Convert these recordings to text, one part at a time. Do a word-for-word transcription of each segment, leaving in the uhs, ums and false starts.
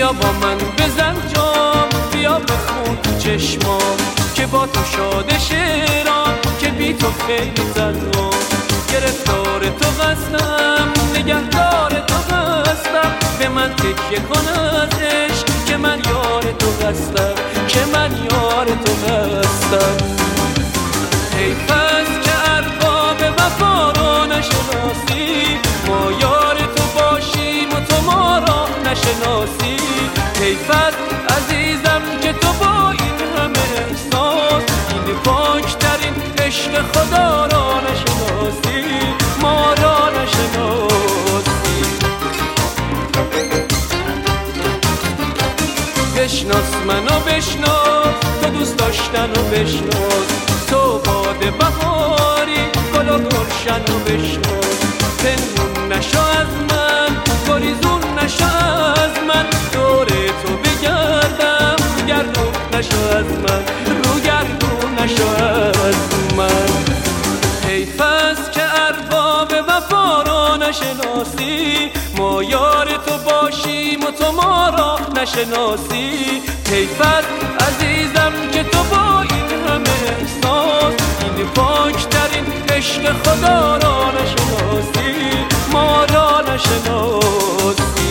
بیا با من بزن جام، بیا بخون تو چشمام که با تو شاده شیرام، که بی تو خیلی تنهام. گرفتار تو هستم، نگهدار تو هستم، به من تکیه کن از عشق که من یار تو هستم، که من یار تو هستم. حیف است که ارباب وفا را نشناسی، ما یار تو باشیم و تو ما را نشناسی. حیف است عزیزم که تو با این همه احساس، این پاکترین عشق خدا را نشناسی، ما را نشناسی. بشناس منو بشناس، تو دوست داشتن و بشناس، تو باد بهاری گل و گلشن و بشناس. پنهون نشو از من، گریزون نشو از من، دور تو بگردم، گردون نشو از من، رو گردون نشو از من. حیف است که ارباب وفا را نشناسی، ما یار تو باشیم و تو ما را نشناسی. حیف است عزیزم که تو با این همه احساس، این پاکترین عشق خدا را نشناسی، ما را نشناسی.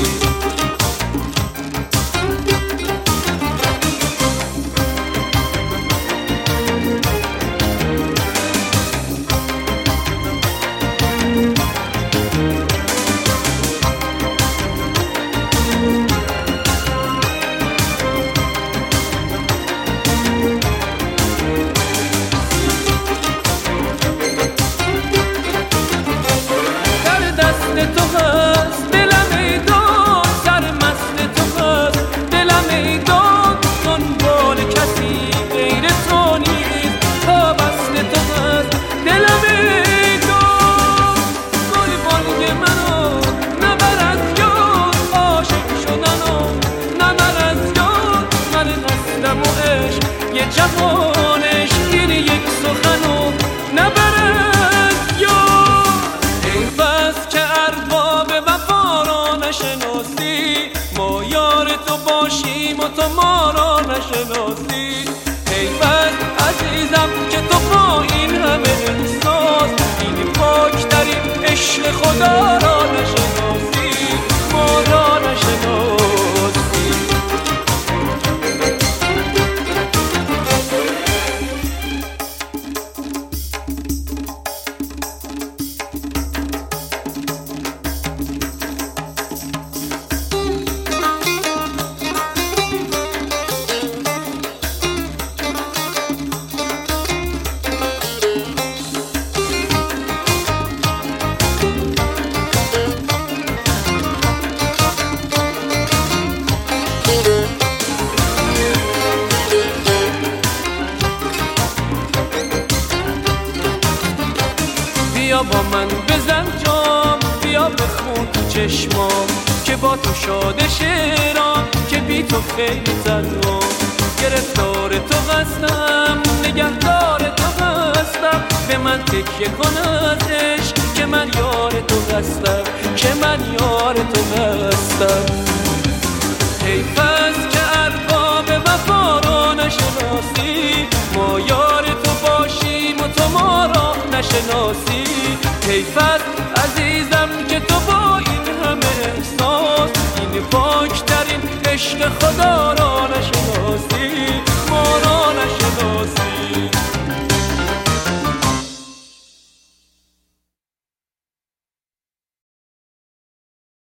تو هست دلم ای داد، سرمست تو هست دلم ای داد، دنبال کسی غیر تو نیست، پابست تو هست دلم ای داد. گل بانگ منو نبر از یاد، عاشق شدنو نبر از یاد، من هستم و عشق یه جهان عشق، این یک سخنو نبر از یاد. حیف است که ارباب وفا را نشناسی، ما یار تو باشیم و تو ما را نشناسی. حیف است عزیزم که تو با این همه احساس، این پاکترین عشق خدا را نشناسی، ما را نشناسی. بیا با من بزن جام، بیا بخون تو چشمام که با تو شاده شیرام، که بی تو خیلی تنهام. گرفتار تو هستم، نگهدار تو هستم، به من تکیه کن از عشق که من یار تو هستم، که من یار تو هستم. حیف است که ارباب وفا را نشناسی، ما یار تو باشیم و تو ما را نشناسی. حیف است عزیزم که تو با